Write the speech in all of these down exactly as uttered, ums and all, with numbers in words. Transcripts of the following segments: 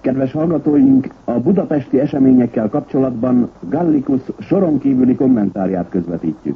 Kedves hallgatóink, a budapesti eseményekkel kapcsolatban Gallicus soron kívüli kommentárját közvetítjük.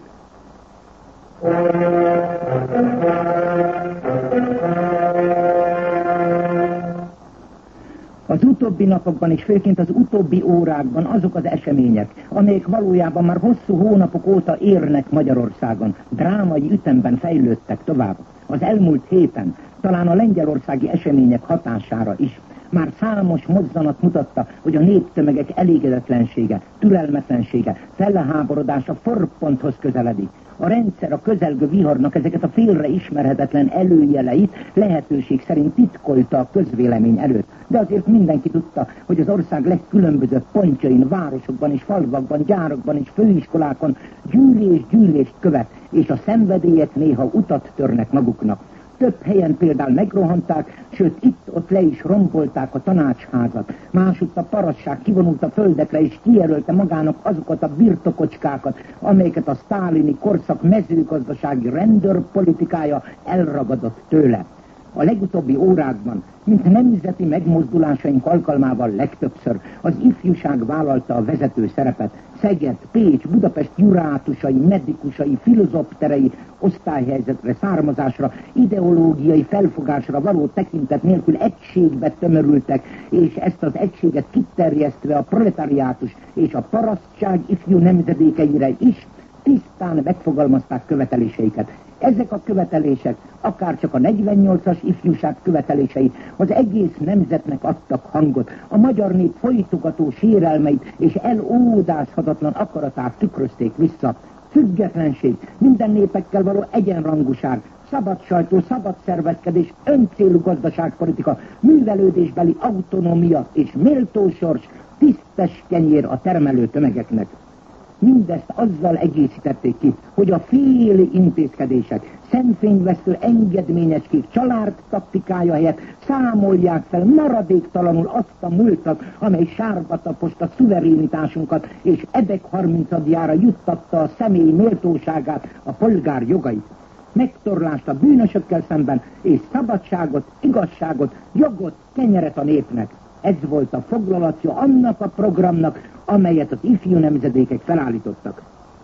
Az utóbbi napokban és főként az utóbbi órákban azok az események, amelyek valójában már hosszú hónapok óta érnek Magyarországon, drámai ütemben fejlődtek tovább. Az elmúlt héten, talán a lengyelországi események hatására is, már számos mozzanat mutatta, hogy a néptömegek elégedetlensége, türelmetlensége, felháborodása forponthoz közeledik. A rendszer a közelgő viharnak ezeket a félre ismerhetetlen előjeleit lehetőség szerint titkolta a közvélemény előtt. De azért mindenki tudta, hogy az ország legkülönbözőbb pontjain, városokban és falvakban, gyárakban és főiskolákon gyűlés gyűlést követ, és a szenvedélyek néha utat törnek maguknak. Több helyen például megrohanták, sőt itt-ott le is rombolták a tanácsházat. Másutt a parasság kivonult a földekre és kijelölte magának azokat a birtokocskákat, amelyeket a sztálini korszak mezőgazdasági rendőrpolitikája elragadott tőle. A legutóbbi órákban, mint nemzeti megmozdulásaink alkalmával legtöbbször az ifjúság vállalta a vezető szerepet. Szeged, Pécs, Budapest jurátusai, medikusai, filozófterei osztályhelyzetre, származásra, ideológiai felfogásra való tekintet nélkül egységbe tömörültek, és ezt az egységet kiterjesztve a proletariátus és a parasztság ifjú nemzedékeire is tisztán megfogalmazták követeléseiket. Ezek a követelések, akár csak a negyvennyolcas ifjúság követelései, az egész nemzetnek adtak hangot, a magyar nép folytogató sérelmeit és elódázhatatlan akaratát tükrözték vissza. Függetlenség, minden népekkel való egyenrangúság, szabad sajtó, szabad szervezkedés, öncélú gazdaságpolitika, művelődésbeli autonómia és méltó sors, tisztes kenyér a termelő tömegeknek. Mindezt azzal egészítették ki, hogy a féli intézkedések, szemfényvesztő engedményecskék család taktikája helyett számolják fel maradéktalanul azt a múltat, amely sárba taposta szuverenitásunkat, és edek harmincadjára juttatta a személy méltóságát, a polgár jogait. Megtorlást a bűnösökkel szemben, és szabadságot, igazságot, jogot, kenyeret a népnek. Ez volt a foglalatja annak a programnak, amelyet az ifjú nemzedékek felállítottak.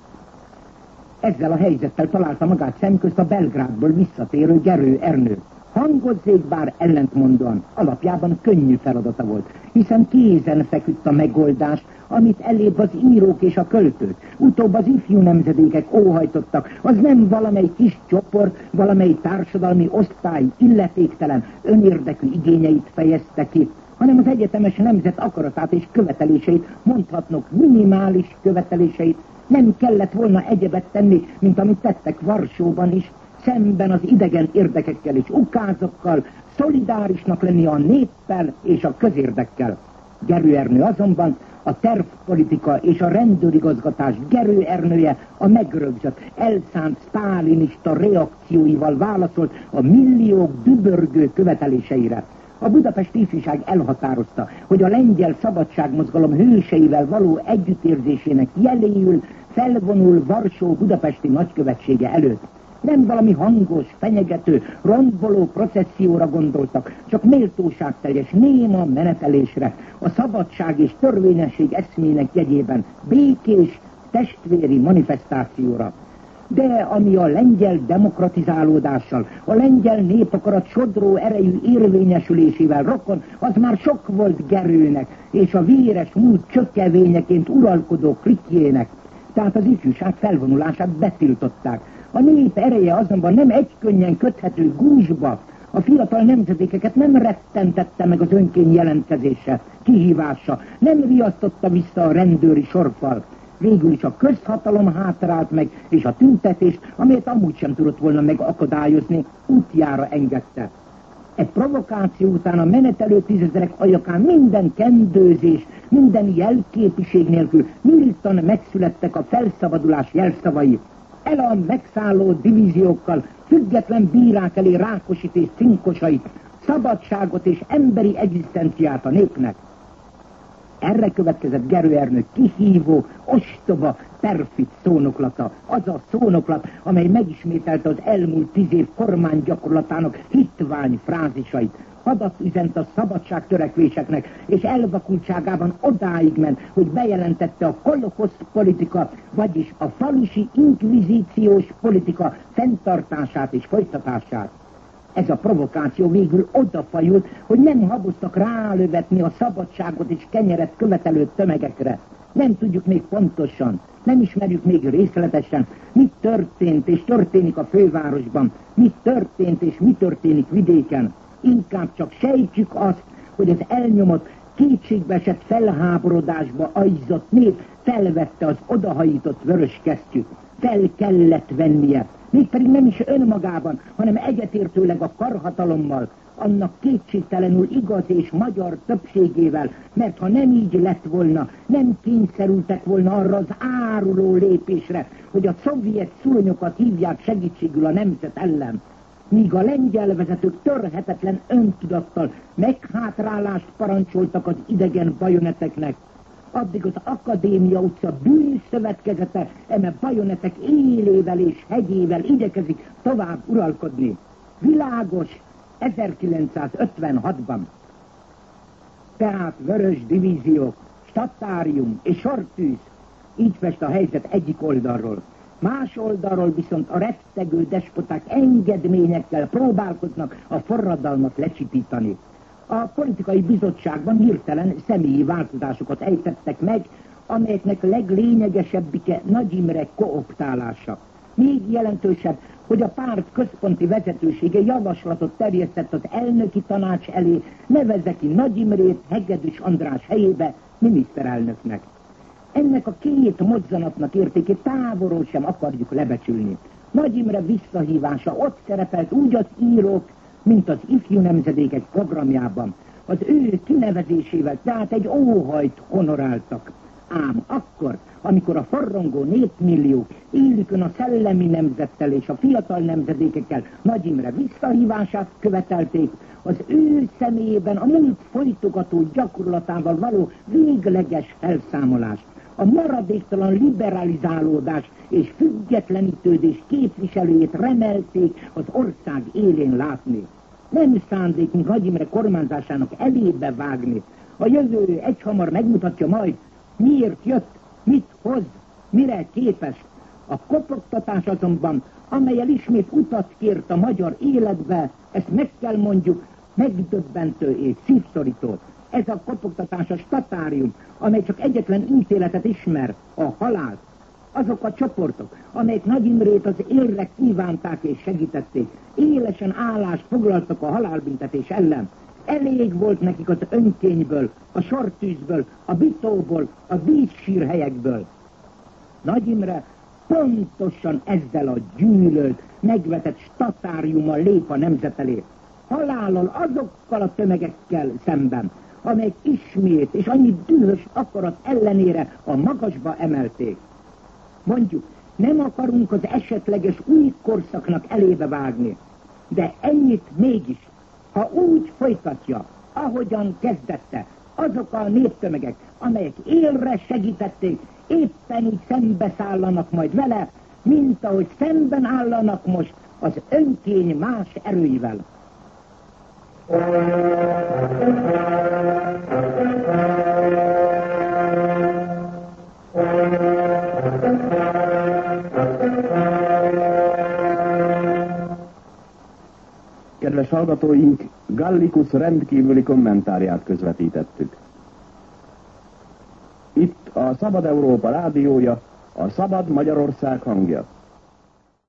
Ezzel a helyzettel találta magát szemközt a Belgrádból visszatérő Gerő Ernő. Hangozzék bár ellentmondóan, alapjában könnyű feladata volt, hiszen kézen feküdt a megoldás, amit elébb az írók és a költők, utóbb az ifjú nemzedékek óhajtottak. Az nem valamely kis csoport, valamely társadalmi osztály illetéktelen, önérdekű igényeit fejezte ki, hanem az egyetemes nemzet akaratát és követeléseit, mondhatnok minimális követeléseit. Nem kellett volna egyebet tenni, mint amit tettek Varsóban is, szemben az idegen érdekekkel és ukázokkal, szolidárisnak lenni a néppel és a közérdekkel. Gerő Ernő azonban a tervpolitika és a rendőrigazgatás Gerő Ernője a megrögzött, elszánt sztálinista reakcióival válaszolt a milliók dübörgő követeléseire. A budapesti ifjúság elhatározta, hogy a lengyel szabadságmozgalom hőseivel való együttérzésének jeléül felvonul Varsó budapesti nagykövetsége előtt. Nem valami hangos, fenyegető, rondboló processzióra gondoltak, csak méltóságteljes, néma menetelésre, a szabadság és törvényesség eszmének jegyében, békés, testvéri manifestációra. De ami a lengyel demokratizálódással, a lengyel népakarat sodró erejű érvényesülésével rokon, az már sok volt Gerőnek, és a véres múlt csökkevényeként uralkodó klikjének. Tehát az ifjúság felvonulását betiltották. A nép ereje azonban nem egykönnyen köthető gúzsba. A fiatal nemzedékeket nem rettentette meg az önkény jelentkezése, kihívása, nem riasztotta vissza a rendőri sorfal. Végül is a közhatalom hátrált meg, és a tüntetést, amelyet amúgy sem tudott volna megakadályozni, útjára engedte. Egy provokáció után a menetelő tízezerek ajakán minden kendőzés, minden jelképiség nélkül nyíltan megszülettek a felszabadulás jelszavai. El a megszálló divíziókkal, független bírák elé Rákosit és cinkosait, szabadságot és emberi egzisztenciát a népnek. Erre következett Gerő Ernő kihívó, ostoba, perfid szónoklata. Az a szónoklat, amely megismételte az elmúlt tíz év kormánygyakorlatának hitvány frázisait. hadat üzent a szabadságtörekvéseknek, és elvakultságában odáig ment, hogy bejelentette a kolossz politika, vagyis a falusi inkvizíciós politika fenntartását és folytatását. Ez a provokáció végül odafajult, hogy nem haboztak rálövetni a szabadságot és kenyeret követelő tömegekre. Nem tudjuk még pontosan, nem ismerjük még részletesen, mi történt és történik a fővárosban, mi történt és mi történik vidéken. Inkább csak sejtjük azt, hogy az elnyomott, kétségbeesett felháborodásba ajzott nép felvette az odahajított vörös kesztyűt. Fel kellett vennie, mégpedig nem is önmagában, hanem egyetértőleg a karhatalommal, annak kétségtelenül igaz és magyar többségével, mert ha nem így lett volna, nem kényszerültek volna arra az áruló lépésre, hogy a szovjet szúronyokat hívják segítségül a nemzet ellen. Míg a lengyel vezetők törhetetlen öntudattal meghátrálást parancsoltak az idegen bajoneteknek, addig az Akadémia utca bűnszövetkezete eme bajonetek élével és hegyével igyekezik tovább uralkodni. Világos ezerkilencszázötvenhatban. Tehát vörös divíziók, stattárium és sortűz, így fest a helyzet egyik oldalról. Más oldalról viszont a rettegő despoták engedményekkel próbálkoznak a forradalmat lecsipítani. A politikai bizottságban hirtelen személyi változásokat ejtettek meg, amelyeknek leglényegesebbike Nagy Imre kooptálása. Még jelentősebb, hogy a párt központi vezetősége javaslatot terjesztett az elnöki tanács elé, nevezze ki Nagy Imrét Hegedűs András helyébe miniszterelnöknek. Ennek a két mozzanatnak értékét távolról sem akarjuk lebecsülni. Nagy Imre visszahívása ott szerepelt úgy az írók, mint az ifjú nemzedékek programjában. Az ő kinevezésével tehát egy óhajt honoráltak. Ám akkor, amikor a forrongó népmilliók élükön a szellemi nemzettel és a fiatal nemzedékekkel Nagy Imre visszahívását követelték, az ő személyében a múlt folytogató gyakorlatával való végleges felszámolás, a maradéktalan liberalizálódás és függetlenítődés képviselőjét remelték az ország élén látni. Nem szándékunk Nagy Imre kormányzásának elébe vágni. A jövő egyhamar megmutatja majd, miért jött, mit hoz, mire képes. A kopogtatás azonban, amellyel ismét utat kért a magyar életbe, ezt meg kell mondjuk, megdöbbentő és szívszorító. Ez a kopogtatás a statárium, amely csak egyetlen ítéletet ismer, a halált. Azok a csoportok, amelyek Nagy Imrét az élre kívánták és segítették, élesen állást foglaltak a halálbüntetés ellen. Elég volt nekik az önkényből, a sortűzből, a bitóból, a vízsírhelyekből. Nagy Imre pontosan ezzel a gyűlölt, megvetett statáriummal lép a nemzet elé. Halállal azokkal a tömegekkel szemben, amelyek ismét és annyi dühös akarat ellenére a magasba emelték. Mondjuk, nem akarunk az esetleges új korszaknak elébe vágni, de ennyit mégis, ha úgy folytatja, ahogyan kezdette, azok a néptömegek, amelyek élre segítették, éppen úgy szembeszállanak majd vele, mint ahogy szemben állanak most az önkény más erőivel. Kedves hallgatóink, Gallicus rendkívüli kommentárját közvetítettük. Itt a Szabad Európa rádiója, a Szabad Magyarország hangja.